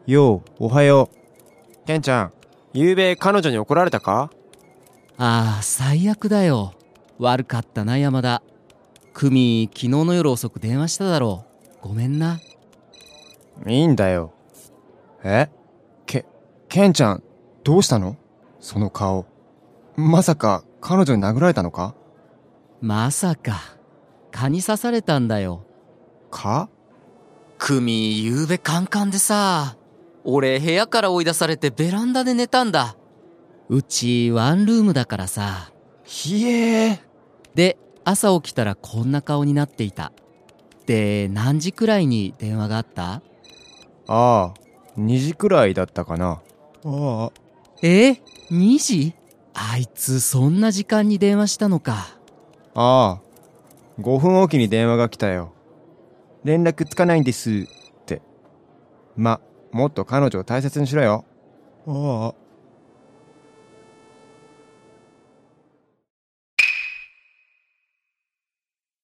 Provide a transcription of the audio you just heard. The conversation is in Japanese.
よう、おはよう。ケンちゃん、ゆうべ彼女に怒られたか？ ああ、最悪だよ。悪かったな、山田。久美、昨日の夜遅く電話しただろう。ごめんな。 いいんだよ。ケンちゃん、どうしたの？その顔。まさか、彼女に殴られたのか？ まさか。蚊に刺されたんだよ。 か？ 久美、ゆうべカンカンでさ。俺、部屋から追い出されてベランダで寝たんだ。うち、ワンルームだからさ。 ひえー。 で、朝起きたらこんな顔になっていた。で、何時くらいに電話があった？ ああ、2時くらいだったかな。ああ。 2時？あいつそんな時間に電話したのか。 ああ、5分おきに電話が来たよ。連絡つかないんですって。もっと彼女を大切にしろよ。ああ。